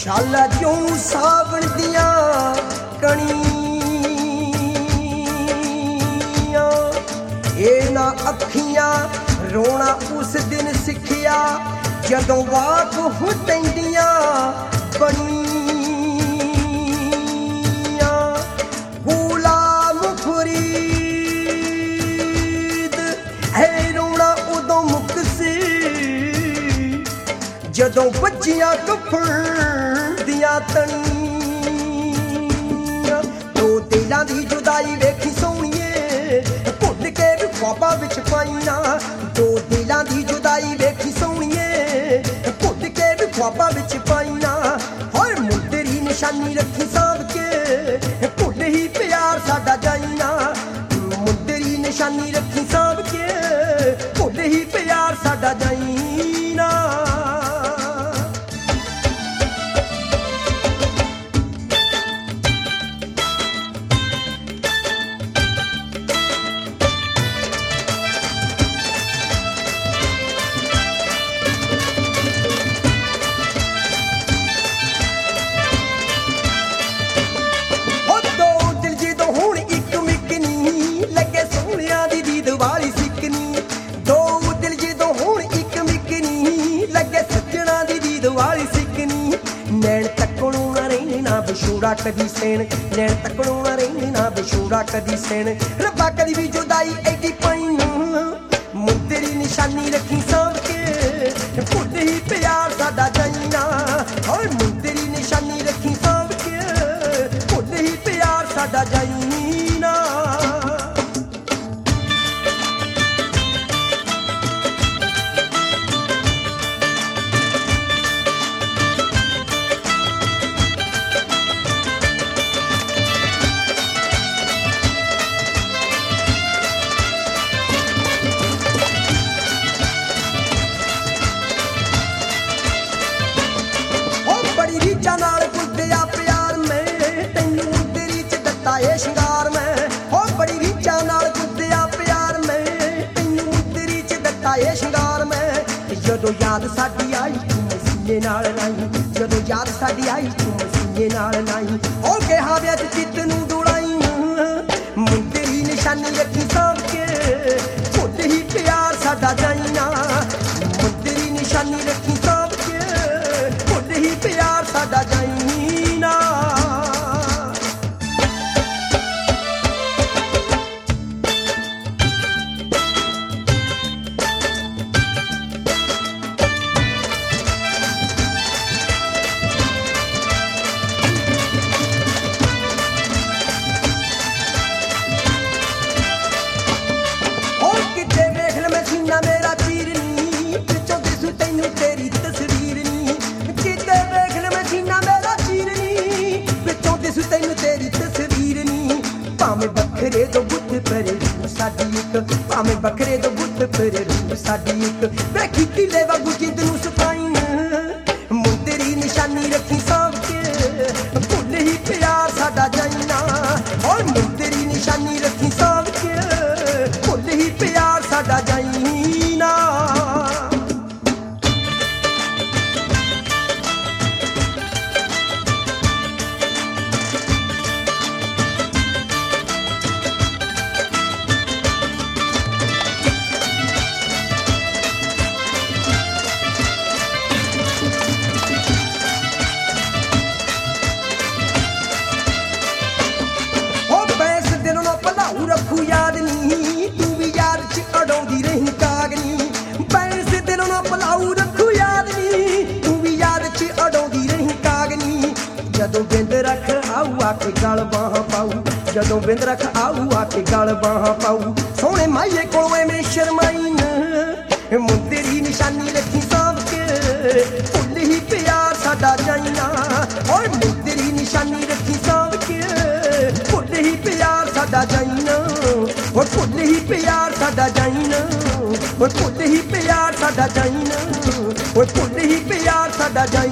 ਛਾਲਾ ਜਿਉਂ ਸਾਵਣ ਦੀਆਂ ਕਣੀਆਂ ਇਹਨਾਂ ਅੱਖੀਆਂ ਰੋਣਾ ਉਸ ਦਿਨ ਸਿੱਖਿਆ ਜਦੋਂ ਵਾਕ ਹੋ ਪੈਂਦੀਆਂ ਬਣੀਆਂ ਗੁਲਾਮ ਫਰੀਦ ਹੈ ਰੋਣਾ ਉਦੋਂ ਮੁੱਕ ਸੀ ਜਦੋਂ ਬੱਚੀਆਂ ਕਫਨ ਦੀਆਂ ਤਣੀਆਂ ਦੋ ਦਿਲਾਂ ਦੀ ਜੁਦਾਈ ਵੇਖੀ ਸੋਹਣੀਏ ਭੁੱਲ ਕੇ ਵੀ ਖ਼ਵਾਬਾਂ ਵਿੱਚ ਪਾਈਆਂ ਦੋ ਦਿਲਾਂ ਦੀ ਜੁਦਾਈ ਵੇਖੀ ਸੋਹਣੀਏ ਭੁੱਲ ਕੇ ਵੀ ਖ਼ਵਾਬਾਂ ਵਿੱਚ ਪਾਈਆਂ ਹਰ ਮੁੰਦਰੀ ਨਿਸ਼ਾਨੀ ਰੱਖੀ ਸਾਂਭ ਕੇ ਭੁੱਲ ਹੀ ਪਿਆਰ ਸਾਡਾ ਜਾਈਨਾ ਮੁੰਦਰੀ ਨਿਸ਼ਾਨੀ ਰੱਖੀ ਸਾਂਭ ਕੇ ਭੁੱਲ ਹੀ ਪਿਆਰ ਸਾਡਾ ਜਾਈਨਾ ਵਿਛੋੜਾ ਕਦੀ ਸੈਣ ਨੈਣ ਤੱਕਣੋਂ ਨਾ ਰਹਿੰਦੀ ਨਾ ਵਿਛੋੜਾ ਕਦੀ ਸੈਣ ਰੱਬਾ ਕਦੀ ਵੀ ਜੁਦਾਈ ਐਡੀ ਪਾਈ ਮੁੰਦਰੀ ਨਿਸ਼ਾਨੀ ਰੱਖੀ ਸਾਂਭ ਕੇ ਭੁੱਲ ਹੀ ਪਿਆਰ ਸਾਡਾ ਜਾਈਨਾ ਓਏ ਮੁੰਦਰੀ ਨਿਸ਼ਾਨੀ ਰੱਖੀ ਸਾਂਭ ਕੇ ਭੁੱਲ ਹੀ ਪਿਆਰ ਸਾਡਾ ਜਾਈਨਾ ਨਾਲ ਗੁੱਦਿਆ ਪਿਆਰ ਮੈਂ ਤੈਨੂੰ ਮੁੰਦਰੀ ਚ ਦਿੱਤਾ ਏ ਸ਼ਿੰਗਾਰ ਮੈਂ ਹੋ ਬੜੀ ਰੀਝਾਂ ਨਾਲ ਗੁੱਦਿਆ ਪਿਆਰ ਮੈਂ ਤੈਨੂੰ ਮੁੰਦਰੀ ਚ ਦਿੱਤਾ ਏ ਸ਼ਿੰਗਾਰ ਮੈਂ ਜਦੋਂ ਯਾਦ ਸਾਡੀ ਆਈ ਤੂੰ ਮਸੀਨੇ ਨਾਲ ਲਾਈ ਜਦੋਂ ਯਾਦ ਸਾਡੀ ਆਈ ਤੂੰ ਮਸੀਨੇ ਨਾਲ ਲਾਈ ਹੋ ਕਿਹਾ ਵਿੱਚ ਚਿੱਤ ਨੂੰ ਡੁਲਾਈ ਮੁੰਦਰੀ ਨਿਸ਼ਾਨੀ ਰੱਖੀ ਸਾਂਭ ਕੇ ਭੁੱਲ ਹੀ ਪਿਆਰ ਸਾਡਾ ਜਾਈਨਾ ਮੁੰਦਰੀ ਨਿਸ਼ਾਨੀ ਰੱਖੀ ਸਾਂਭ ਕੇ ਭੁੱਲ ਹੀ ਪਿਆਰ ਸਾਡਾ ਜਾਈਨਾ ਹੋਰ ਕਿਤੇ ਵੇਖ ਲੈ ਮੈਂ ਸੀਨਾ ਮੇਰਾ ਚੀਰ ਨੀ ਵਿੱਚੋਂ ਦਿਸੂ ਤੈਨੂੰ ਤੇਰੀ ਤਸਵੀਰ ਨੀ ਕਿਤੇ ਵੇਖ ਲੈ ਮੈਂ ਸੀਨਾ ਮੇਰਾ ਚੀਰ ਨੀ ਵਿੱਚੋਂ ਦਿਸੂ ਤੈਨੂੰ ਤੇਰੀ ਤਸਵੀਰ ਨੀ ਭਾਵੇਂ ਵੱਖਰੇ ਤੋਂ ਬੁੱਧ ਪਰੇ ਸਾਡੀ ਇੱਕ ਭਾਵੇਂ ਵੱਖਰੇ ਤੋਂ ਬੁੱਧ ਪਰੇ ਸਾਡੀ ਇੱਕ ਵੇਖੀ ਕਿਲੇ ਵਾਂਗੂ ਜਿੰਦ ਨੂੰ ਸਫਾਈ ਮੁੰਦਰੀ ਨਿਸ਼ਾਨੀ ਰੱਖੀ ਸਾਂਭ ਕੇ ਭੁੱਲ ਹੀ ਪਿਆਰ ਸਾਡਾ ਜਾਈਨਾ ਓਏ ਮੁੰਦਰੀ ਨਿਸ਼ਾਨੀ ਰੱਖੀ ਸਾਂਭ ਕੇ ਭੁੱਲ ਹੀ ਪਿਆਰ ਸਾਡਾ ਜਾਈਨਾ ਰੱਖੂ ਯਾਦ ਨੀ ਤੂੰ ਵੀ ਯਾਦ ਚ ਅਡਾਉਂਦੀ ਰਹੀ ਕਾਗਨੀ ਬੈਂਸ ਦਿਲੋਂ ਨਾ ਭੁਲਾਊ ਰੱਖੂ ਯਾਦ ਨੀ ਤੂੰ ਵੀ ਯਾਦ ਚ ਅਡਾਉਂਦੀ ਰਹੀ ਕਾਗਨੀ ਜਦੋਂ ਬਿੰਦ ਰੱਖ ਆਊ ਆ ਕੇ ਗਲ ਬਾਹ ਪਾਊ ਜਦੋਂ ਬਿੰਦ ਰੱਖ ਆਊ ਆ ਕੇ ਗਲ ਬਾਹ ਪਾਊ ਸੋਹਣੇ ਮਾਈਏ ਕੋਲੋਂ ਐਵੇਂ ਸ਼ਰਮਾਈ ਮੁੰਦਰੀ ਨਿਸ਼ਾਨੀ ਰੱਖੀ ਸਾਂਭ ਕੇ ਭੁੱਲ ਹੀ ਪਿਆਰ ਸਾਡਾ ਜਾਈਨਾ ਓਏ ਮੁੰਦਰੀ ਨਿਸ਼ਾਨੀ ਰੱਖੀ ਸਾਂਭ ਕੇ ਭੁੱਲ ਹੀ ਪਿਆਰ ਸਾਡਾ ਜਾਈਨਾ ਓਏ ਭੁੱਲ ਹੀ ਪਿਆਰ ਸਾਡਾ ਜਾਈਨਾ ਓਏ ਭੁੱਲ ਹੀ ਪਿਆਰ ਸਾਡਾ ਜਾਈਨਾ ਓਏ ਭੁੱਲ ਹੀ ਪਿਆਰ ਸਾਡਾ ਜਾਈਨਾ